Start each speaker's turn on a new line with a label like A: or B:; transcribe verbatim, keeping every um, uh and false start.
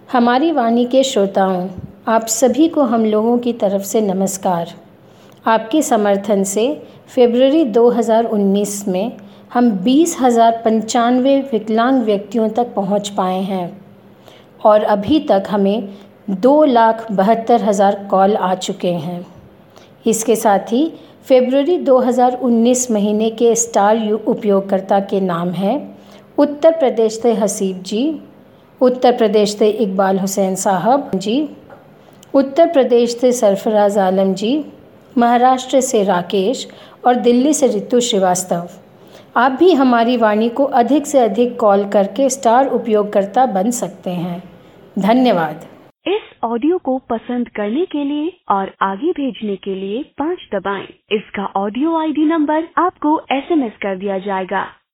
A: हमारी वाणी के श्रोताओं, आप सभी को हम लोगों की तरफ से नमस्कार। आपके समर्थन से फरवरी दो हज़ार उन्नीस में हम बीस हज़ार पंचानवे विकलांग व्यक्तियों तक पहुंच पाए हैं और अभी तक हमें दो लाख बहत्तर हज़ार कॉल आ चुके हैं। इसके साथ ही फरवरी दो हज़ार उन्नीस महीने के स्टार उपयोगकर्ता के नाम हैं उत्तर प्रदेश से हसीब जी, उत्तर प्रदेश से इकबाल हुसैन साहब जी, उत्तर प्रदेश से सरफराज आलम जी, महाराष्ट्र से राकेश और दिल्ली से रितु श्रीवास्तव। आप भी हमारी वाणी को अधिक से अधिक कॉल करके स्टार उपयोगकर्ता बन सकते हैं। धन्यवाद।
B: इस ऑडियो को पसंद करने के लिए और आगे भेजने के लिए पाँच दबाएं। इसका ऑडियो आईडी नंबर आपको एसएमएस कर दिया जाएगा।